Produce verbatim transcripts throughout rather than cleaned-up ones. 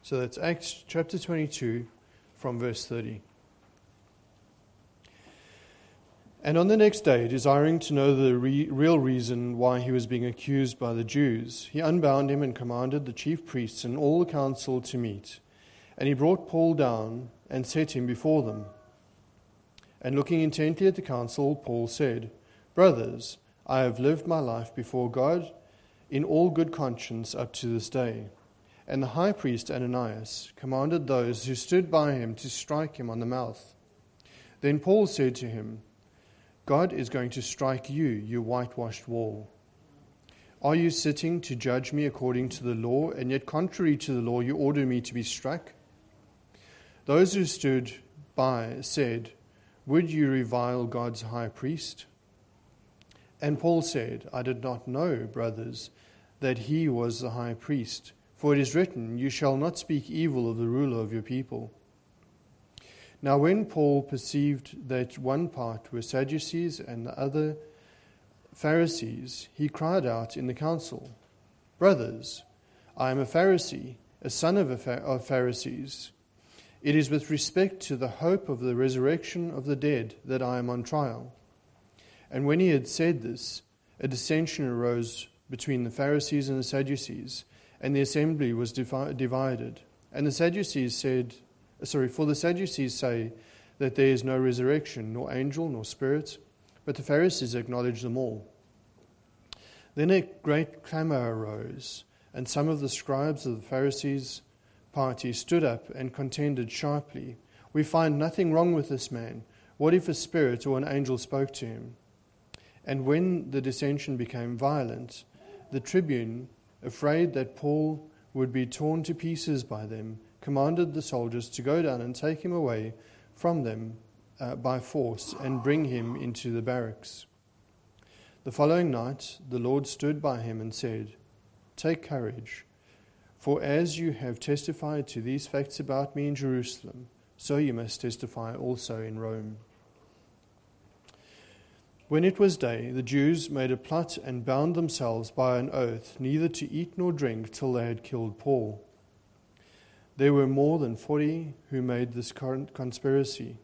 So that's Acts chapter twenty-two from verse thirty. And on the next day, desiring to know the re- real reason why he was being accused by the Jews, he unbound him and commanded the chief priests and all the council to meet. And he brought Paul down and set him before them. And looking intently at the council, Paul said, "Brothers, I have lived my life before God in all good conscience up to this day." And the high priest Ananias commanded those who stood by him to strike him on the mouth. Then Paul said to him, "God is going to strike you, you whitewashed wall. Are you sitting to judge me according to the law, and yet contrary to the law you order me to be struck?" Those who stood by said, "Would you revile God's high priest?" And Paul said, "I did not know, brothers, that he was the high priest. For it is written, 'You shall not speak evil of the ruler of your people.'" Now when Paul perceived that one part were Sadducees and the other Pharisees, he cried out in the council, "Brothers, I am a Pharisee, a son of, a Pha- of Pharisees. It is with respect to the hope of the resurrection of the dead that I am on trial." And when he had said this, a dissension arose between the Pharisees and the Sadducees, and the assembly was divi- divided. And the Sadducees said, sorry, for the Sadducees say that there is no resurrection, nor angel, nor spirit, but the Pharisees acknowledge them all. Then a great clamor arose, and some of the scribes of the Pharisees' party stood up and contended sharply, "We find nothing wrong with this man. What if a spirit or an angel spoke to him?" And when the dissension became violent, the tribune, afraid that Paul would be torn to pieces by them, commanded the soldiers to go down and take him away from them uh, by force and bring him into the barracks. The following night the Lord stood by him and said, "Take courage, for as you have testified to these facts about me in Jerusalem, so you must testify also in Rome." When it was day, the Jews made a plot and bound themselves by an oath neither to eat nor drink till they had killed Paul. There were more than forty who made this conspiracy.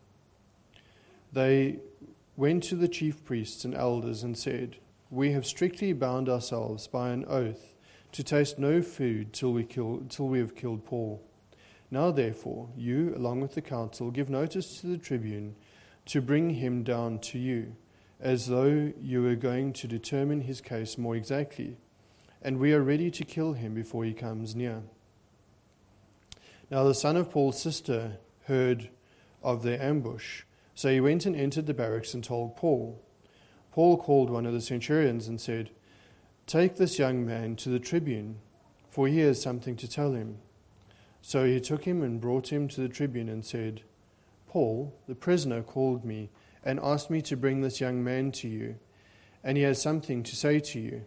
They went to the chief priests and elders and said, "We have strictly bound ourselves by an oath to taste no food till we kill, till we have killed Paul. Now therefore, you, along with the council, give notice to the tribune to bring him down to you, as though you were going to determine his case more exactly, and we are ready to kill him before he comes near." Now the son of Paul's sister heard of their ambush, so he went and entered the barracks and told Paul. Paul called one of the centurions and said, "Take this young man to the tribune, for he has something to tell him." So he took him and brought him to the tribune and said, "Paul, the prisoner, called me and asked me to bring this young man to you, and he has something to say to you."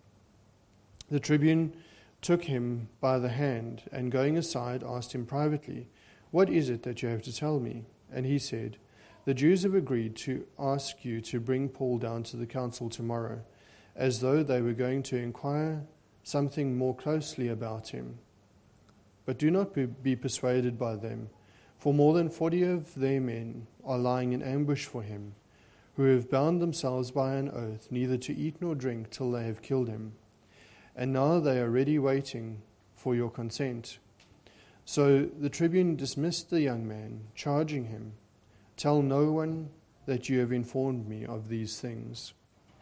The tribune took him by the hand, and going aside asked him privately, "What is it that you have to tell me?" And he said, "The Jews have agreed to ask you to bring Paul down to the council tomorrow, as though they were going to inquire something more closely about him. But do not be persuaded by them, for more than forty of their men are lying in ambush for him, who have bound themselves by an oath neither to eat nor drink till they have killed him. And now they are ready waiting for your consent." So the tribune dismissed the young man, charging him, "Tell no one that you have informed me of these things."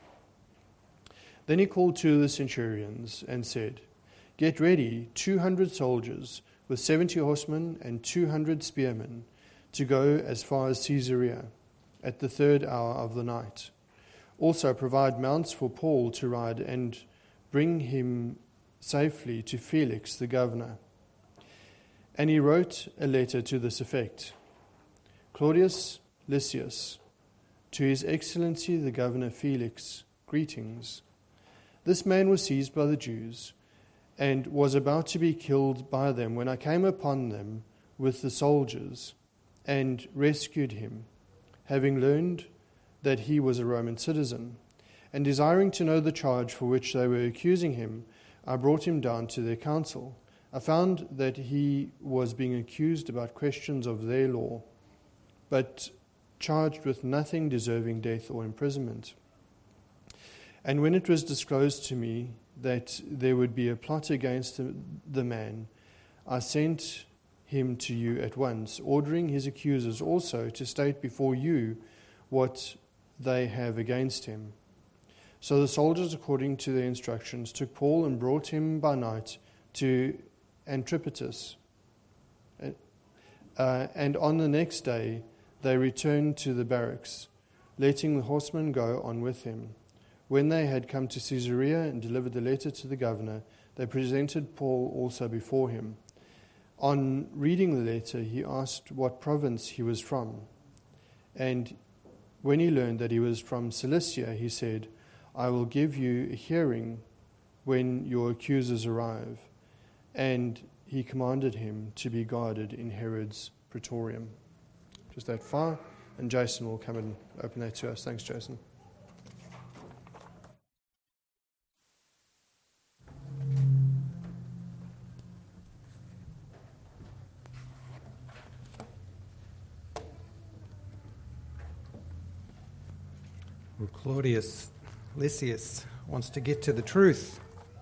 Then he called two of the centurions and said, "Get ready two hundred soldiers with seventy horsemen and two hundred spearmen to go as far as Caesarea at the third hour of the night. Also provide mounts for Paul to ride and bring him safely to Felix the governor." And he wrote a letter to this effect: "Claudius Lysias, to His Excellency the Governor Felix, greetings. This man was seized by the Jews and was about to be killed by them when I came upon them with the soldiers and rescued him, having learned that he was a Roman citizen. And desiring to know the charge for which they were accusing him, I brought him down to their council. I found that he was being accused about questions of their law, but charged with nothing deserving death or imprisonment. And when it was disclosed to me that there would be a plot against the man, I sent him to you at once, ordering his accusers also to state before you what they have against him. So the soldiers, according to their instructions, took Paul and brought him by night to Antipatris. Uh, and on the next day they returned to the barracks, letting the horsemen go on with him. When they had come to Caesarea and delivered the letter to the governor, they presented Paul also before him. On reading the letter, he asked what province he was from. And when he learned that he was from Cilicia, he said, I will give you a hearing when your accusers arrive. And he commanded him to be guarded in Herod's praetorium. Just that far, and Jason will come and open that to us. Thanks, Jason. Well, Claudius Lysias wants to get to the truth.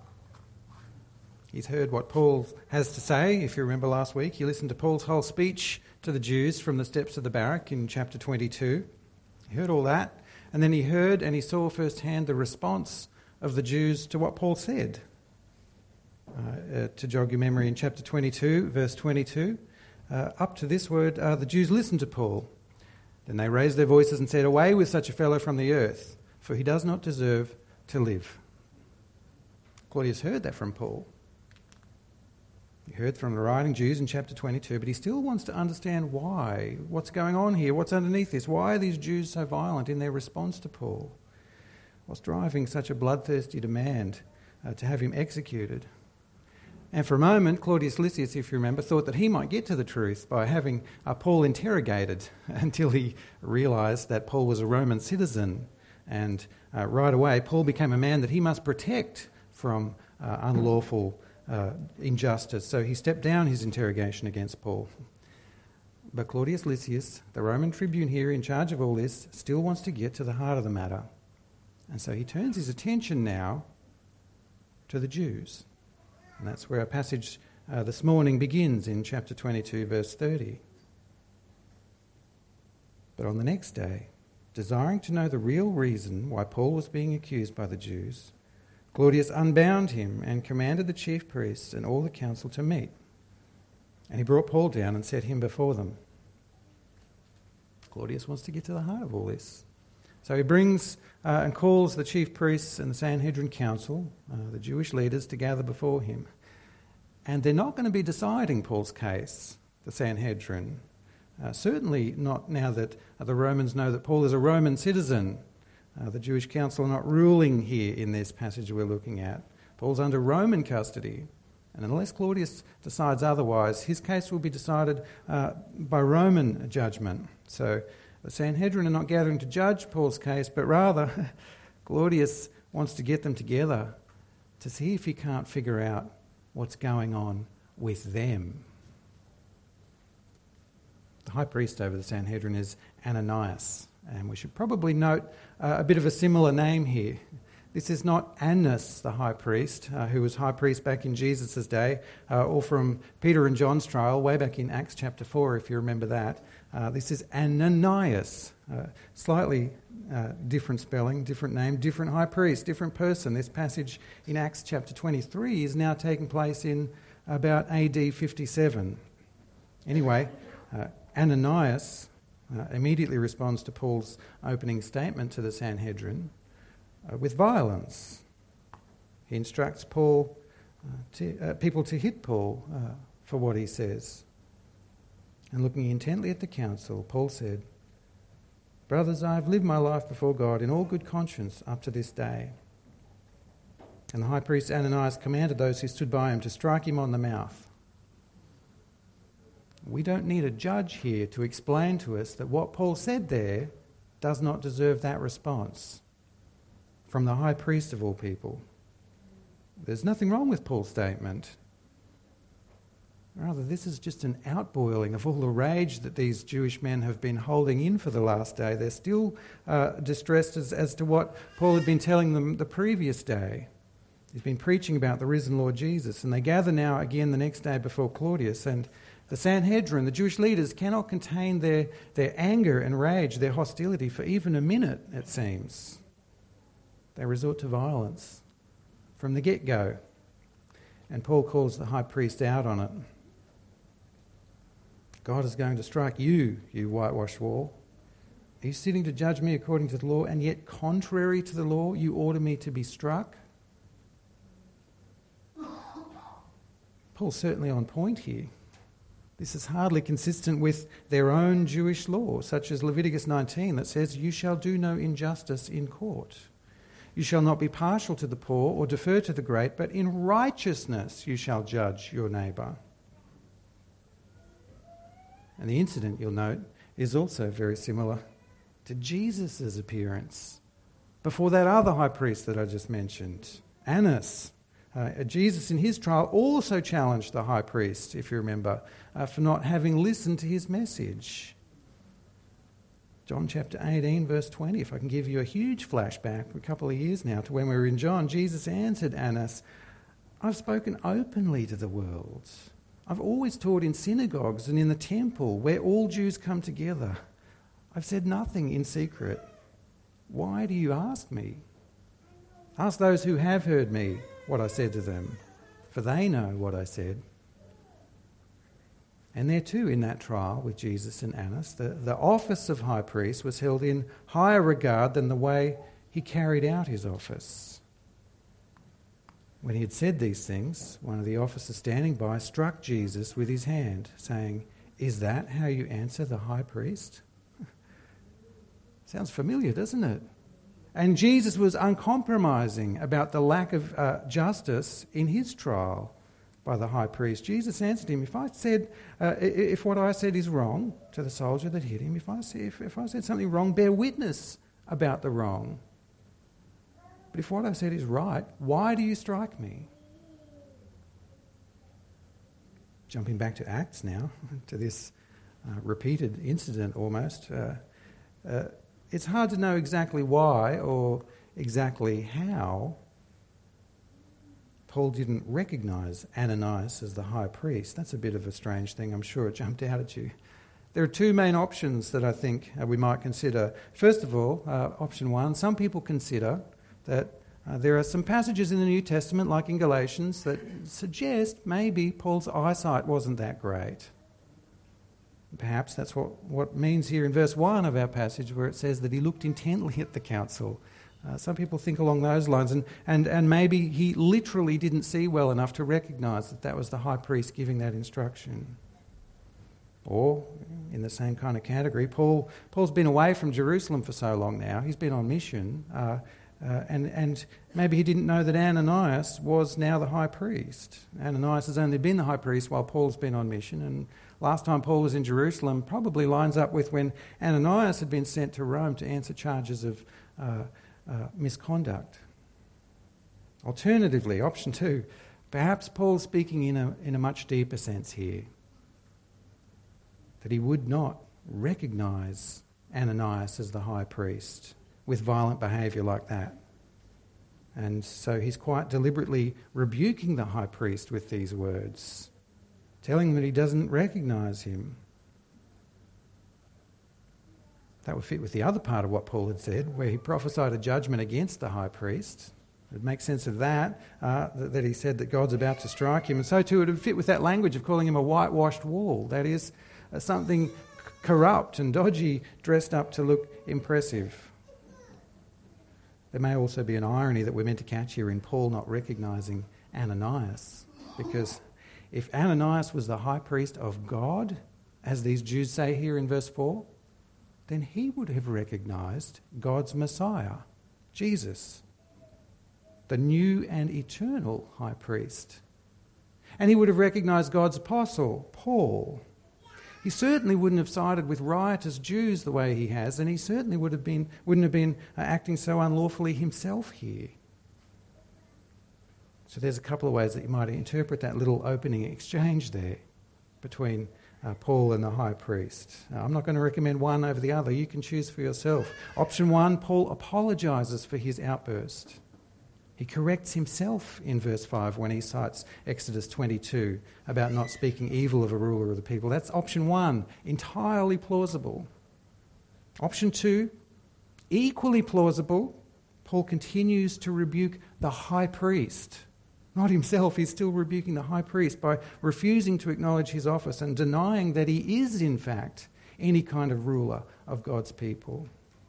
He's heard what Paul has to say. If you remember last week, he listened to Paul's whole speech to the Jews from the steps of the barrack in chapter twenty-two. He heard all that, and then he heard and he saw firsthand the response of the Jews to what Paul said. Uh, uh, to jog your memory, in chapter twenty-two, verse twenty-two, uh, up to this word, uh, the Jews listened to Paul. Then they raised their voices and said, away with such a fellow from the earth, for he does not deserve to live. Claudius heard that from Paul. He heard from the writing Jews in chapter twenty-two, but he still wants to understand why. What's going on here? What's underneath this? Why are these Jews so violent in their response to Paul? What's driving such a bloodthirsty demand uh, to have him executed? And for a moment, Claudius Lysias, if you remember, thought that he might get to the truth by having uh, Paul interrogated until he realised that Paul was a Roman citizen. And uh, right away, Paul became a man that he must protect from uh, unlawful uh, injustice. So he stepped down his interrogation against Paul. But Claudius Lysias, the Roman tribune here in charge of all this, still wants to get to the heart of the matter. And so he turns his attention now to the Jews. And that's where our passage uh, this morning begins in chapter twenty-two, verse thirty. But on the next day, desiring to know the real reason why Paul was being accused by the Jews, Claudius unbound him and commanded the chief priests and all the council to meet. And he brought Paul down and set him before them. Claudius wants to get to the heart of all this. So he brings uh, and calls the chief priests and the Sanhedrin council, uh, the Jewish leaders, to gather before him. And they're not going to be deciding Paul's case, the Sanhedrin. Uh, certainly not now that uh, the Romans know that Paul is a Roman citizen. Uh, the Jewish council are not ruling here in this passage we're looking at. Paul's under Roman custody. And unless Claudius decides otherwise, his case will be decided uh, by Roman judgment. So the Sanhedrin are not gathering to judge Paul's case, but rather Claudius wants to get them together to see if he can't figure out what's going on with them. The high priest over the Sanhedrin is Ananias, and we should probably note uh, a bit of a similar name here. This is not Annas, the high priest, uh, who was high priest back in Jesus' day, uh, or from Peter and John's trial, way back in Acts chapter four, if you remember that. Uh, this is Ananias, uh, slightly uh, different spelling, different name, different high priest, different person. This passage in Acts chapter twenty-three is now taking place in about A D fifty-seven. Anyway, uh, Ananias uh, immediately responds to Paul's opening statement to the Sanhedrin uh, with violence. He instructs Paul, uh, to, uh, people to hit Paul uh, for what he says. And looking intently at the council, Paul said, "Brothers, I have lived my life before God in all good conscience up to this day." And the high priest Ananias commanded those who stood by him to strike him on the mouth. We don't need a judge here to explain to us that what Paul said there does not deserve that response from the high priest of all people. There's nothing wrong with Paul's statement. Rather, this is just an outboiling of all the rage that these Jewish men have been holding in for the last day. They're still uh, distressed as, as to what Paul had been telling them the previous day. He's been preaching about the risen Lord Jesus, and they gather now again the next day before Claudius, and the Sanhedrin, the Jewish leaders, cannot contain their, their anger and rage, their hostility for even a minute, it seems. They resort to violence from the get-go, and Paul calls the high priest out on it. God is going to strike you, you whitewashed wall. Are you sitting to judge me according to the law, and yet contrary to the law you order me to be struck? Paul's certainly on point here. This is hardly consistent with their own Jewish law, such as Leviticus nineteen, that says, "You shall do no injustice in court. You shall not be partial to the poor or defer to the great, but in righteousness you shall judge your neighbour." And the incident, you'll note, is also very similar to Jesus' appearance before that other high priest that I just mentioned, Annas. Uh, Jesus in his trial also challenged the high priest, if you remember, uh, for not having listened to his message. John chapter eighteen, verse twenty, if I can give you a huge flashback a couple of years now to when we were in John, Jesus answered Annas, "I've spoken openly to the world. I've always taught in synagogues and in the temple where all Jews come together. I've said nothing in secret. Why do you ask me? Ask those who have heard me what I said to them, for they know what I said." And there too, in that trial with Jesus and Annas, the, the office of high priest was held in higher regard than the way he carried out his office. When he had said these things, one of the officers standing by struck Jesus with his hand, saying, "Is that how you answer the high priest?" Sounds familiar, doesn't it? And Jesus was uncompromising about the lack of uh, justice in his trial by the high priest. Jesus answered him, if I said, uh, if what I said is wrong to the soldier that hit him, if I, say, if, if I said something wrong, bear witness about the wrong. But if what I said is right, why do you strike me? Jumping back to Acts now, to this uh, repeated incident almost, uh, uh, it's hard to know exactly why or exactly how Paul didn't recognise Ananias as the high priest. That's a bit of a strange thing. I'm sure it jumped out at you. There are two main options that I think uh, we might consider. First of all, uh, option one, some people consider that uh, there are some passages in the New Testament, like in Galatians, that suggest maybe Paul's eyesight wasn't that great. Perhaps that's what, what means here in verse one of our passage, where it says that he looked intently at the council. Uh, some people think along those lines, and, and, and maybe he literally didn't see well enough to recognise that that was the high priest giving that instruction. Or, in the same kind of category, Paul Paul's been away from Jerusalem for so long now, he's been on mission, uh, uh, and, and maybe he didn't know that Ananias was now the high priest. Ananias has only been the high priest while Paul's been on mission, and last time Paul was in Jerusalem probably lines up with when Ananias had been sent to Rome to answer charges of uh, uh, misconduct. Alternatively, option two, perhaps Paul's speaking in a, in a much deeper sense here, that he would not recognise Ananias as the high priest with violent behaviour like that. And so he's quite deliberately rebuking the high priest with these words, telling him that he doesn't recognise him. That would fit with the other part of what Paul had said, where he prophesied a judgment against the high priest. It makes sense of that, uh, that, that he said that God's about to strike him. And so too it would fit with that language of calling him a whitewashed wall. That is, uh, something c- corrupt and dodgy dressed up to look impressive. There may also be an irony that we're meant to catch here in Paul not recognising Ananias, because if Ananias was the high priest of God, as these Jews say here in verse four, then he would have recognised God's Messiah, Jesus, the new and eternal high priest. And he would have recognised God's apostle, Paul. He certainly wouldn't have sided with riotous Jews the way he has, and he certainly would have been, wouldn't have been uh, acting so unlawfully himself here. So there's a couple of ways that you might interpret that little opening exchange there. between uh, Paul and the high priest. Uh, I'm not going to recommend one over the other. You can choose for yourself. Option one, Paul apologises for his outburst. He corrects himself in verse five when he cites Exodus twenty-two about not speaking evil of a ruler of the people. That's option one, entirely plausible. Option two, equally plausible, Paul continues to rebuke the high priest. Not himself, he's still rebuking the high priest by refusing to acknowledge his office and denying that he is, in fact, any kind of ruler of God's people.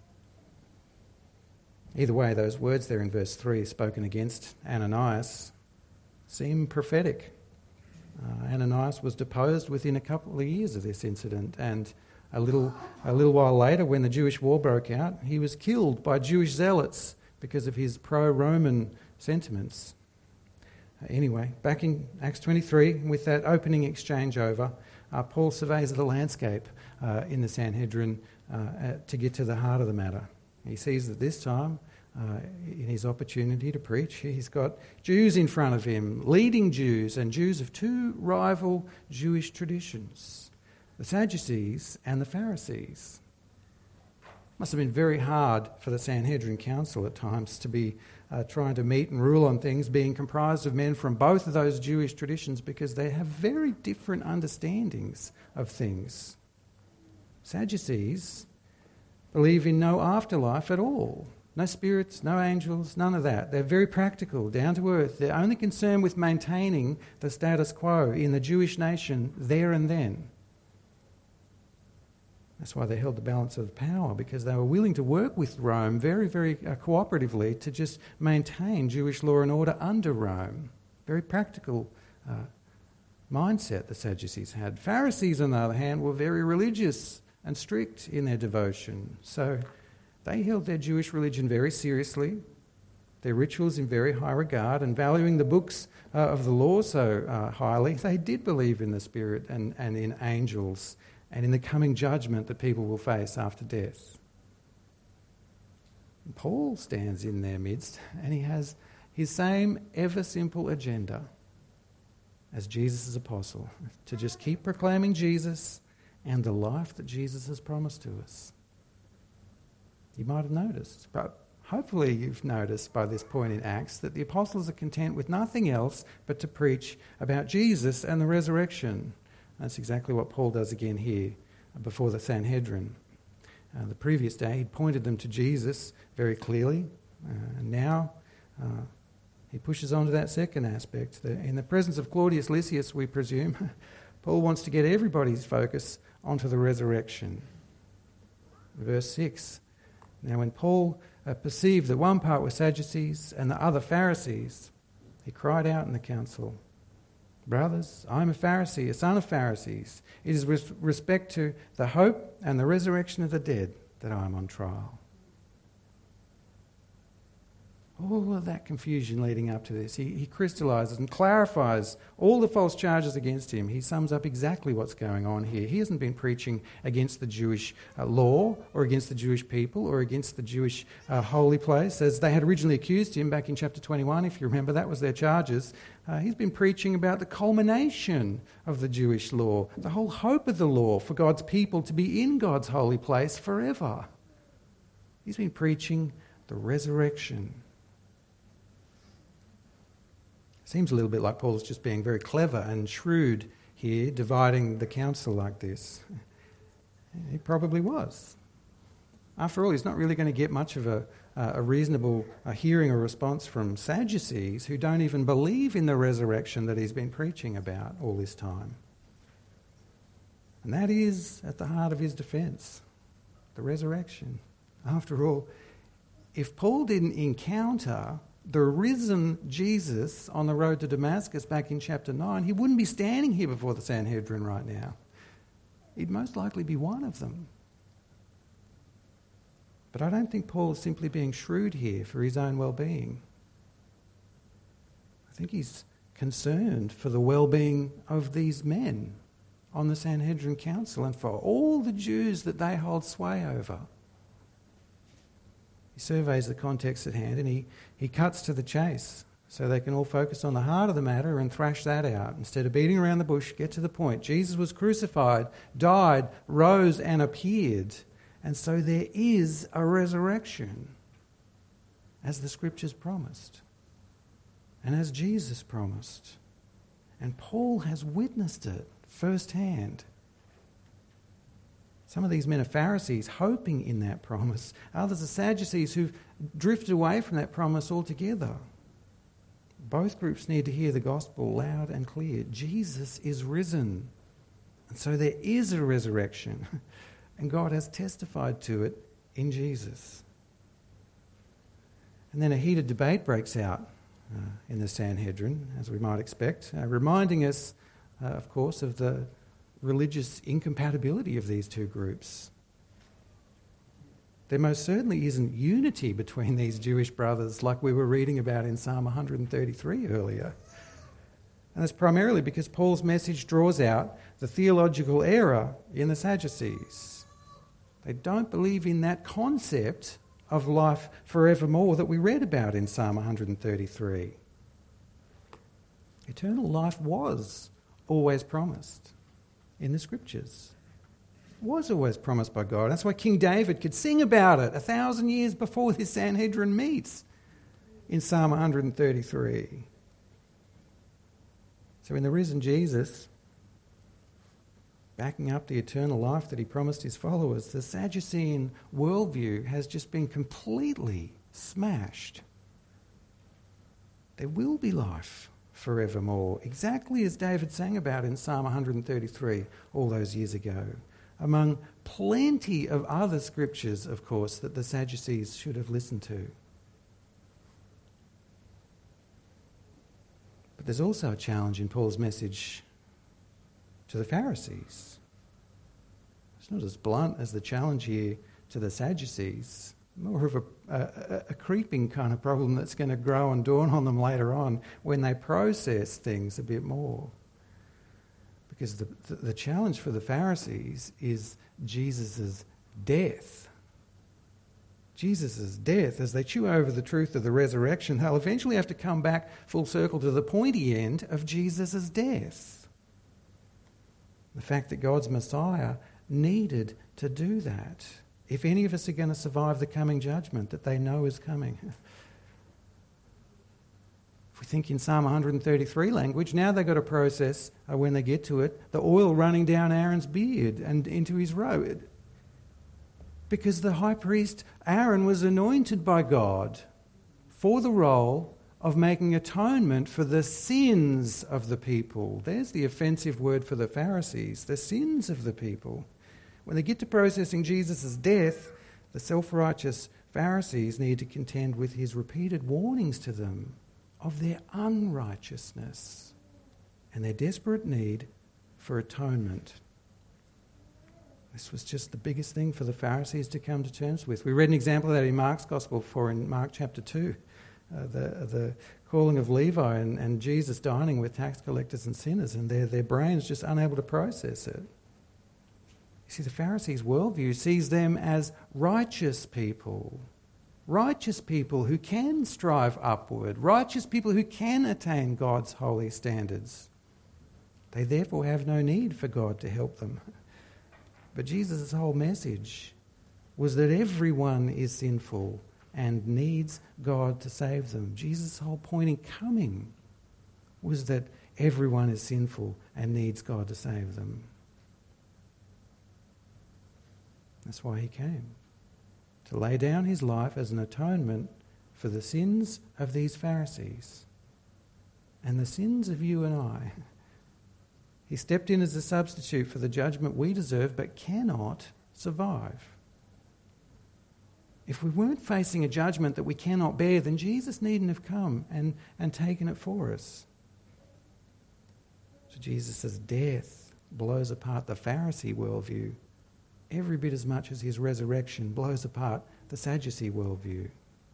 Either way, those words there in verse three, spoken against Ananias, seem prophetic. Uh, Ananias was deposed within a couple of years of this incident, and a little, a little while later, when the Jewish war broke out, he was killed by Jewish zealots because of his pro-Roman sentiments. Uh, anyway, back in Acts twenty-three, with that opening exchange over, uh, Paul surveys the landscape uh, in the Sanhedrin uh, uh, to get to the heart of the matter. He sees that this time, uh, in his opportunity to preach, he's got Jews in front of him, leading Jews, and Jews of two rival Jewish traditions, the Sadducees and the Pharisees. Must have been very hard for the Sanhedrin Council at times to be uh, trying to meet and rule on things, being comprised of men from both of those Jewish traditions, because they have very different understandings of things. Sadducees believe in no afterlife at all. No spirits, no angels, none of that. They're very practical, down to earth. They're only concerned with maintaining the status quo in the Jewish nation there and then. That's why they held the balance of power, because they were willing to work with Rome very, very uh, cooperatively to just maintain Jewish law and order under Rome. Very practical uh, mindset the Sadducees had. Pharisees, on the other hand, were very religious and strict in their devotion. So they held their Jewish religion very seriously, their rituals in very high regard, and valuing the books uh, of the law so uh, highly, they did believe in the Spirit and, and in angels and in the coming judgment that people will face after death. And Paul stands in their midst, and he has his same ever simple agenda as Jesus' apostle, to just keep proclaiming Jesus and the life that Jesus has promised to us. You might have noticed, but hopefully you've noticed by this point in Acts that the apostles are content with nothing else but to preach about Jesus and the resurrection. That's exactly what Paul does again here before the Sanhedrin. Uh, the previous day he'd pointed them to Jesus very clearly, uh, and now uh, he pushes on to that second aspect. The, in the presence of Claudius Lysias, we presume, Paul wants to get everybody's focus onto the resurrection. Verse six, now when Paul uh, perceived that one part were Sadducees and the other Pharisees, he cried out in the council, "Brothers, I am a Pharisee, a son of Pharisees. It is with respect to the hope and the resurrection of the dead that I am on trial." All of that confusion leading up to this, he, he crystallises and clarifies all the false charges against him. He sums up exactly what's going on here. He hasn't been preaching against the Jewish uh, law or against the Jewish people or against the Jewish uh, holy place, as they had originally accused him back in chapter twenty-one, if you remember. That was their charges. Uh, he's been preaching about the culmination of the Jewish law, the whole hope of the law for God's people to be in God's holy place forever. He's been preaching the resurrection. Seems a little bit like Paul's just being very clever and shrewd here, dividing the council like this. He probably was. After all, he's not really going to get much of a, a reasonable a hearing or response from Sadducees, who don't even believe in the resurrection that he's been preaching about all this time. And that is at the heart of his defence, the resurrection. After all, if Paul didn't encounter the risen Jesus on the road to Damascus back in chapter nine, he wouldn't be standing here before the Sanhedrin right now. He'd most likely be one of them. But I don't think Paul is simply being shrewd here for his own well-being. I think he's concerned for the well-being of these men on the Sanhedrin Council and for all the Jews that they hold sway over. He surveys the context at hand and he, he cuts to the chase, so they can all focus on the heart of the matter and thrash that out. Instead of beating around the bush, get to the point. Jesus was crucified, died, rose and appeared. And so there is a resurrection, as the Scriptures promised, and as Jesus promised. And Paul has witnessed it firsthand. Some of these men are Pharisees hoping in that promise. Others are Sadducees who've drifted away from that promise altogether. Both groups need to hear the gospel loud and clear. Jesus is risen. And so there is a resurrection. And God has testified to it in Jesus. And then a heated debate breaks out uh, in the Sanhedrin, as we might expect, uh, reminding us, uh, of course, of the religious incompatibility of these two groups. There most certainly isn't unity between these Jewish brothers like we were reading about in Psalm one hundred thirty-three earlier. And that's primarily because Paul's message draws out the theological error in the Sadducees. They don't believe in that concept of life forevermore that we read about in Psalm one hundred thirty-three. Eternal life was always promised in the Scriptures. It was always promised by God. That's why King David could sing about it a thousand years before this Sanhedrin meets in Psalm one hundred thirty-three. So in the risen Jesus, backing up the eternal life that he promised his followers, the Sadducean worldview has just been completely smashed. There will be life forevermore, exactly as David sang about in Psalm one hundred thirty-three all those years ago, among plenty of other scriptures, of course, that the Sadducees should have listened to. But there's also a challenge in Paul's message to the Pharisees. It's not as blunt as the challenge here to the Sadducees, more of a, a, a creeping kind of problem that's going to grow and dawn on them later on when they process things a bit more. Because the, the, the challenge for the Pharisees is Jesus' death. Jesus' death, as they chew over the truth of the resurrection, they'll eventually have to come back full circle to the pointy end of Jesus' death. The fact that God's Messiah needed to do that. If any of us are going to survive the coming judgment that they know is coming. If we think in Psalm one hundred thirty-three language, now they've got to process, uh, when they get to it, the oil running down Aaron's beard and into his robe. Because the high priest Aaron was anointed by God for the role of making atonement for the sins of the people. There's the offensive word for the Pharisees, the sins of the people. When they get to processing Jesus' death, the self-righteous Pharisees need to contend with his repeated warnings to them of their unrighteousness and their desperate need for atonement. This was just the biggest thing for the Pharisees to come to terms with. We read an example of that in Mark's Gospel before, in Mark chapter two. Uh, the the calling of Levi and, and Jesus dining with tax collectors and sinners, and their, their brains just unable to process it. You see, the Pharisees' worldview sees them as righteous people. Righteous people who can strive upward. Righteous people who can attain God's holy standards. They therefore have no need for God to help them. But Jesus' whole message was that everyone is sinful and needs God to save them. Jesus' whole point in coming was that everyone is sinful and needs God to save them. That's why he came, to lay down his life as an atonement for the sins of these Pharisees and the sins of you and I. He stepped in as a substitute for the judgment we deserve but cannot survive. If we weren't facing a judgment that we cannot bear, then Jesus needn't have come and, and taken it for us. So Jesus' death blows apart the Pharisee worldview every bit as much as his resurrection blows apart the Sadducee worldview.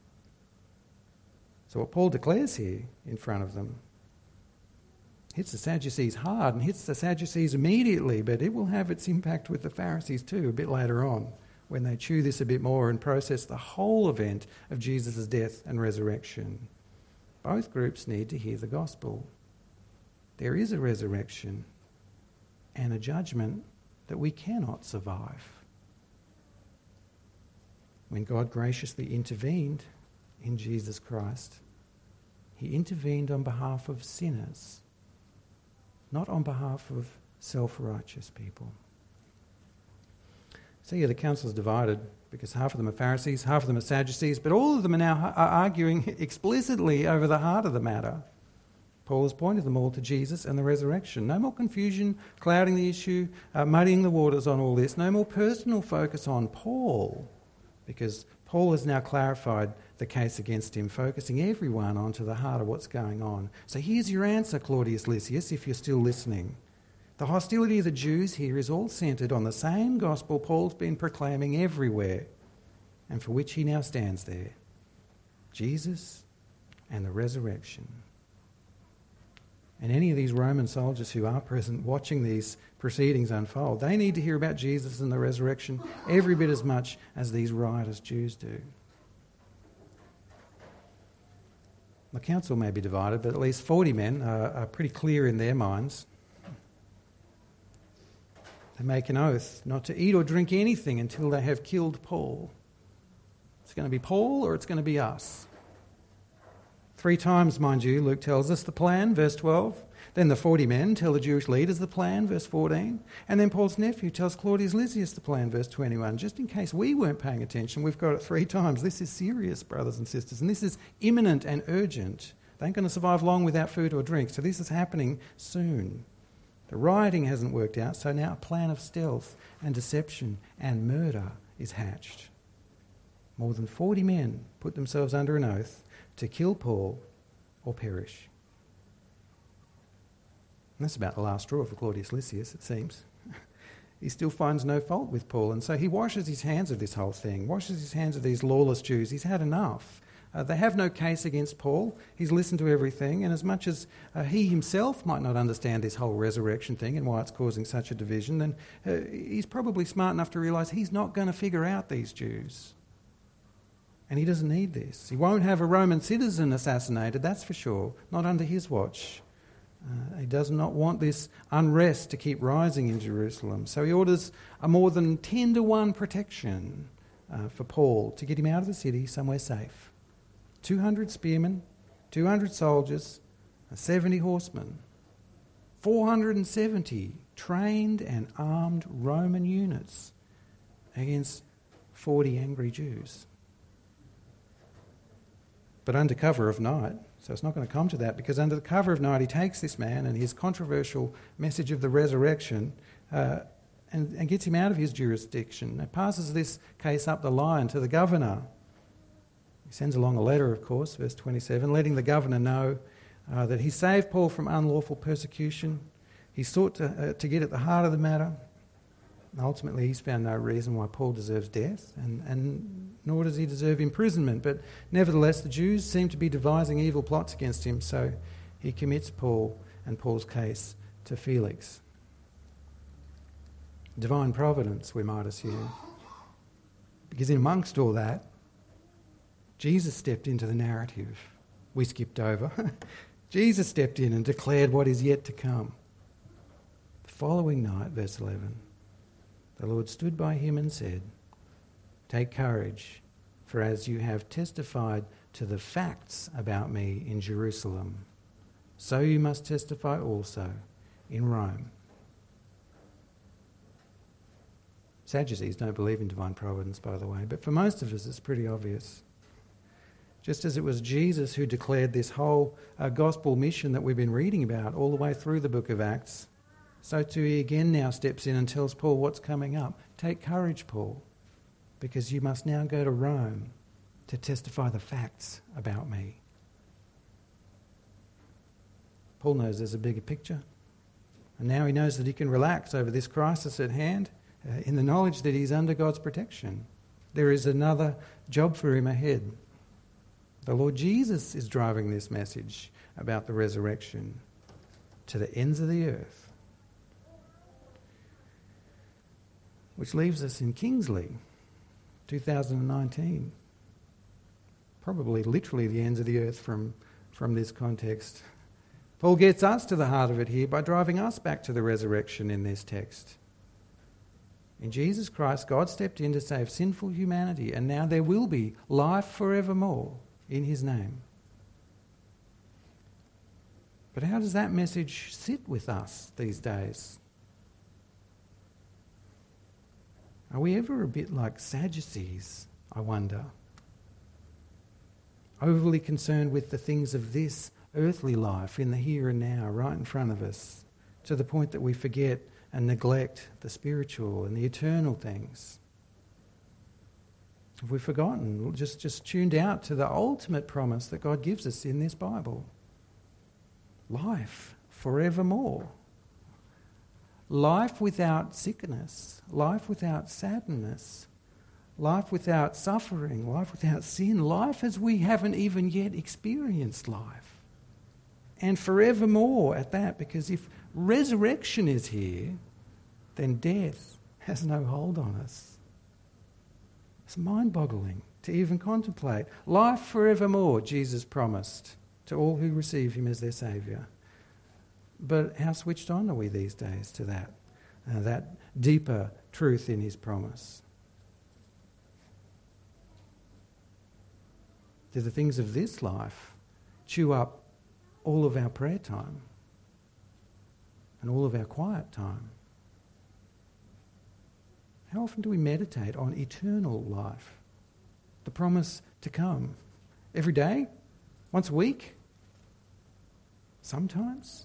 So what Paul declares here in front of them hits the Sadducees hard and hits the Sadducees immediately, but it will have its impact with the Pharisees too a bit later on when they chew this a bit more and process the whole event of Jesus' death and resurrection. Both groups need to hear the gospel. There is a resurrection and a judgment that we cannot survive. When God graciously intervened in Jesus Christ, he intervened on behalf of sinners, not on behalf of self-righteous people. So yeah, the council is divided because half of them are Pharisees, half of them are Sadducees, but all of them are now are arguing explicitly over the heart of the matter. Paul has pointed them all to Jesus and the resurrection. No more confusion, clouding the issue, uh, muddying the waters on all this. No more personal focus on Paul, because Paul has now clarified the case against him, focusing everyone onto the heart of what's going on. So here's your answer, Claudius Lysias, if you're still listening. The hostility of the Jews here is all centred on the same gospel Paul's been proclaiming everywhere, and for which he now stands there: Jesus and the resurrection. And any of these Roman soldiers who are present watching these proceedings unfold, they need to hear about Jesus and the resurrection every bit as much as these riotous Jews do. The council may be divided, but at least forty men are, are pretty clear in their minds. They make an oath not to eat or drink anything until they have killed Paul. It's going to be Paul or it's going to be us. Three times, mind you, Luke tells us the plan, verse twelve. Then the forty men tell the Jewish leaders the plan, verse fourteen. And then Paul's nephew tells Claudius Lysias the plan, verse twenty-one. Just in case we weren't paying attention, we've got it three times. This is serious, brothers and sisters, and this is imminent and urgent. They ain't going to survive long without food or drink, so this is happening soon. The rioting hasn't worked out, so now a plan of stealth and deception and murder is hatched. More than forty men put themselves under an oath to kill Paul or perish. And that's about the last straw for Claudius Lysias, it seems. He still finds no fault with Paul, and so he washes his hands of this whole thing, washes his hands of these lawless Jews. He's had enough. Uh, they have no case against Paul. He's listened to everything, and as much as uh, he himself might not understand this whole resurrection thing and why it's causing such a division, then uh, he's probably smart enough to realise he's not going to figure out these Jews. And he doesn't need this. He won't have a Roman citizen assassinated, that's for sure, not under his watch. Uh, he does not want this unrest to keep rising in Jerusalem. So he orders a more than ten to one protection uh, for Paul to get him out of the city somewhere safe. two hundred spearmen, two hundred soldiers, seventy horsemen, four hundred seventy trained and armed Roman units against forty angry Jews. But under cover of night, so it's not going to come to that, because under the cover of night he takes this man and his controversial message of the resurrection uh, and, and gets him out of his jurisdiction. It passes this case up the line to the governor. He sends along a letter, of course, verse twenty-seven, letting the governor know uh, that he saved Paul from unlawful persecution. He sought to, uh, to get at the heart of the matter. Ultimately, he's found no reason why Paul deserves death, and, and nor does he deserve imprisonment. But nevertheless, the Jews seem to be devising evil plots against him, so he commits Paul and Paul's case to Felix. Divine providence, we might assume. Because in amongst all that, Jesus stepped into the narrative we skipped over. Jesus stepped in and declared what is yet to come. The following night, verse eleven, the Lord stood by him and said, "Take courage, for as you have testified to the facts about me in Jerusalem, so you must testify also in Rome." Sadducees don't believe in divine providence, by the way, but for most of us it's pretty obvious. Just as it was Jesus who declared this whole uh, gospel mission that we've been reading about all the way through the book of Acts, so too he again now steps in and tells Paul what's coming up. Take courage, Paul, because you must now go to Rome to testify the facts about me. Paul knows there's a bigger picture, and now he knows that he can relax over this crisis at hand uh, in the knowledge that he's under God's protection. There is another job for him ahead. The Lord Jesus is driving this message about the resurrection to the ends of the earth. Which leaves us in Kingsley, two thousand nineteen. Probably literally the ends of the earth from, from this context. Paul gets us to the heart of it here by driving us back to the resurrection in this text. In Jesus Christ, God stepped in to save sinful humanity, and now there will be life forevermore in his name. But how does that message sit with us these days? Are we ever a bit like Sadducees, I wonder? Overly concerned with the things of this earthly life in the here and now, right in front of us, to the point that we forget and neglect the spiritual and the eternal things. Have we forgotten, just, just tuned out to the ultimate promise that God gives us in this Bible? Life forevermore. Life without sickness, life without sadness, life without suffering, life without sin, life as we haven't even yet experienced life. And forevermore at that, because if resurrection is here, then death has no hold on us. It's mind-boggling to even contemplate. Life forevermore, Jesus promised to all who receive him as their Saviour. But how switched on are we these days to that, uh, that deeper truth in his promise? Do the things of this life chew up all of our prayer time and all of our quiet time? How often do we meditate on eternal life, the promise to come? Every day? Once a week? Sometimes?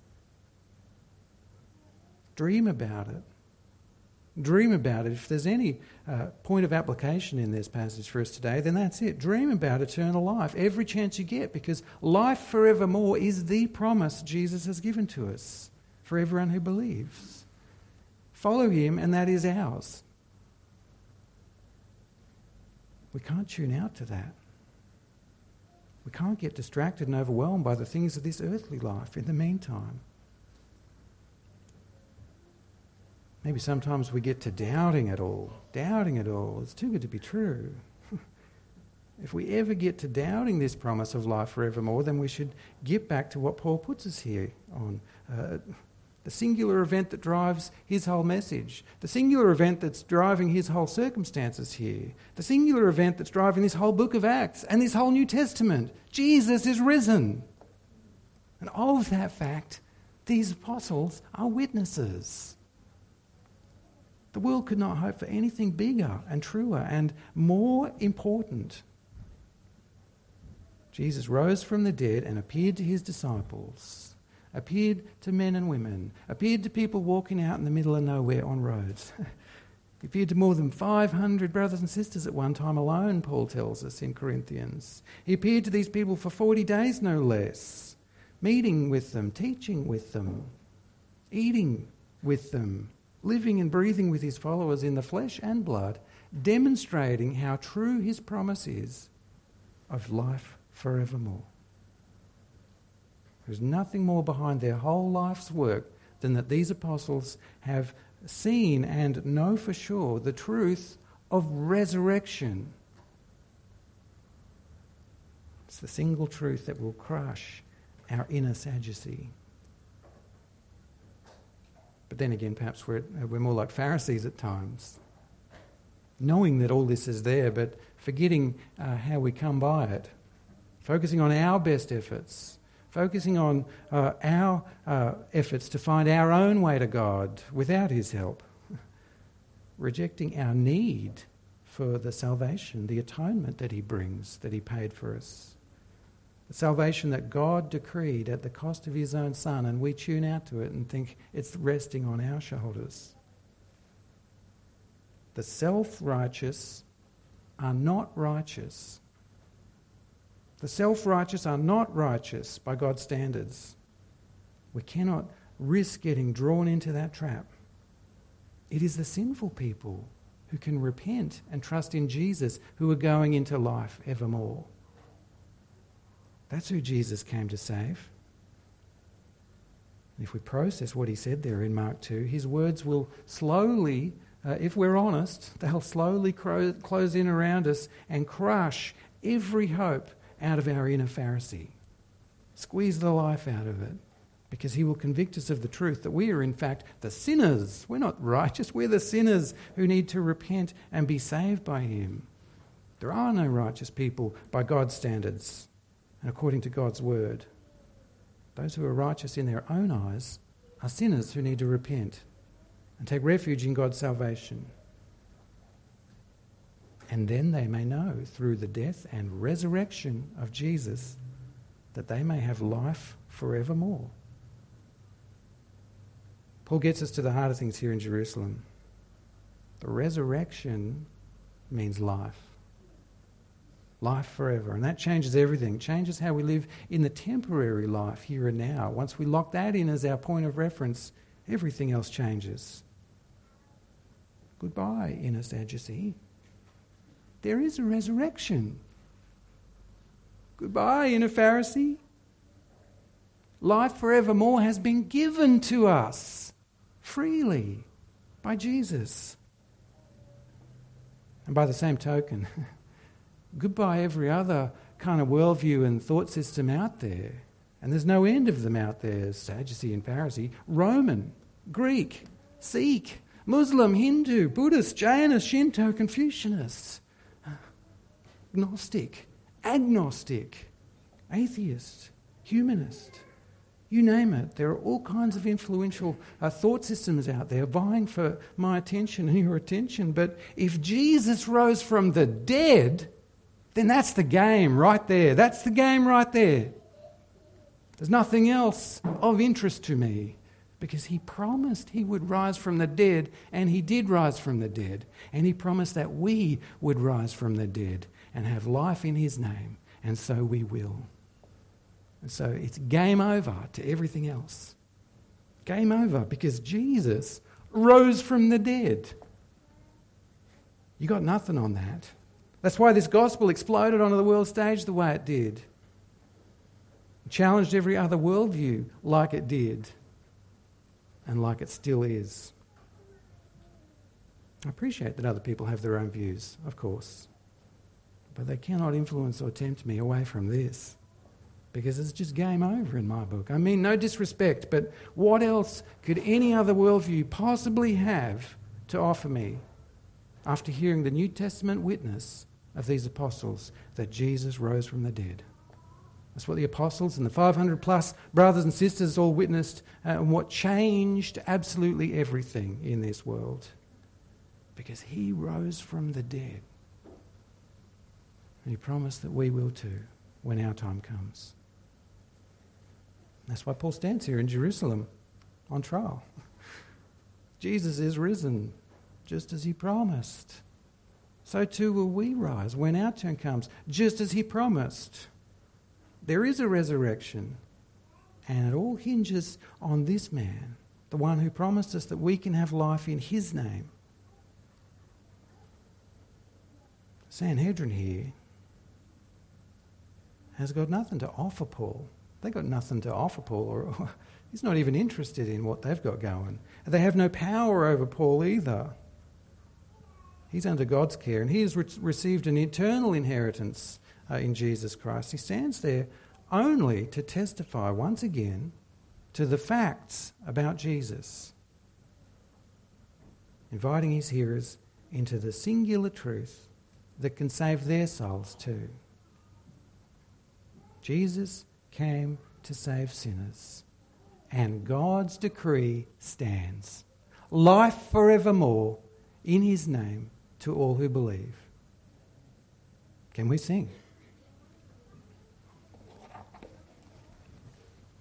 Dream about it. Dream about it. If there's any uh, point of application in this passage for us today, then that's it. Dream about eternal life every chance you get, because life forevermore is the promise Jesus has given to us for everyone who believes. Follow him, and that is ours. We can't tune out to that. We can't get distracted and overwhelmed by the things of this earthly life in the meantime. Maybe sometimes we get to doubting it all. Doubting it all. It's too good to be true. If we ever get to doubting this promise of life forevermore, then we should get back to what Paul puts us here on. Uh, the singular event that drives his whole message. The singular event that's driving his whole circumstances here. The singular event that's driving this whole book of Acts and this whole New Testament. Jesus is risen. And of that fact, these apostles are witnesses. The world could not hope for anything bigger and truer and more important. Jesus rose from the dead and appeared to his disciples, appeared to men and women, appeared to people walking out in the middle of nowhere on roads. He appeared to more than five hundred brothers and sisters at one time alone, Paul tells us in Corinthians. He appeared to these people for forty days, no less, meeting with them, teaching with them, eating with them, living and breathing with his followers in the flesh and blood, demonstrating how true his promise is of life forevermore. There's nothing more behind their whole life's work than that these apostles have seen and know for sure the truth of resurrection. It's the single truth that will crush our inner Sadducee. But then again, perhaps we're, we're more like Pharisees at times, knowing that all this is there, but forgetting uh, how we come by it, focusing on our best efforts, focusing on uh, our uh, efforts to find our own way to God without his help, rejecting our need for the salvation, the atonement that he brings, that he paid for us. The salvation that God decreed at the cost of his own Son, and we tune out to it and think it's resting on our shoulders. The self-righteous are not righteous. The self-righteous are not righteous by God's standards. We cannot risk getting drawn into that trap. It is the sinful people who can repent and trust in Jesus who are going into life evermore. That's who Jesus came to save. And if we process what he said there in Mark two, his words will slowly, uh, if we're honest, they'll slowly cro- close in around us and crush every hope out of our inner Pharisee. squeeze the life out of it, because he will convict us of the truth that we are in fact the sinners. We're not righteous, we're the sinners who need to repent and be saved by him. There are no righteous people by God's standards and according to God's word. Those who are righteous in their own eyes are sinners who need to repent and take refuge in God's salvation. And then they may know through the death and resurrection of Jesus that they may have life forevermore. Paul gets us to the heart of things here in Jerusalem. The resurrection means life. Life forever. And that changes everything. It changes how we live in the temporary life here and now. Once we lock that in as our point of reference, everything else changes. Goodbye, inner Sadducee. There is a resurrection. Goodbye, inner Pharisee. Life forevermore has been given to us freely by Jesus. And by the same token, goodbye every other kind of worldview and thought system out there. And there's no end of them out there, Sadducee and Pharisee. Roman, Greek, Sikh, Muslim, Hindu, Buddhist, Jainist, Shinto, Confucianist, Gnostic, agnostic, atheist, humanist. You name it. There are all kinds of influential uh, thought systems out there vying for my attention and your attention. But if Jesus rose from the dead, then that's the game right there. That's the game right there. There's nothing else of interest to me, because he promised he would rise from the dead, and he did rise from the dead. And he promised that we would rise from the dead and have life in his name, and so we will. And so it's game over to everything else. Game over, because Jesus rose from the dead. You got nothing on that. That's why this gospel exploded onto the world stage the way it did. It challenged every other worldview like it did, and like it still is. I appreciate that other people have their own views, of course, but they cannot influence or tempt me away from this, because it's just game over in my book. I mean, no disrespect, but what else could any other worldview possibly have to offer me after hearing the New Testament witness of these apostles that Jesus rose from the dead? That's what the apostles and the five hundred plus brothers and sisters all witnessed, uh, and what changed absolutely everything in this world. Because he rose from the dead. And he promised that we will too when our time comes. That's why Paul stands here in Jerusalem on trial. Jesus is risen, just as he promised. So too will we rise when our turn comes, just as he promised. There is a resurrection, and it all hinges on this man, the one who promised us that we can have life in his name. Sanhedrin here has got nothing to offer Paul. They've got nothing to offer Paul, or, or he's not even interested in what they've got going. They have no power over Paul either. He's under God's care, and he has re- received an eternal inheritance uh, in Jesus Christ. He stands there only to testify once again to the facts about Jesus, inviting his hearers into the singular truth that can save their souls too. Jesus came to save sinners, and God's decree stands. Life forevermore in his name to all who believe. Can we sing?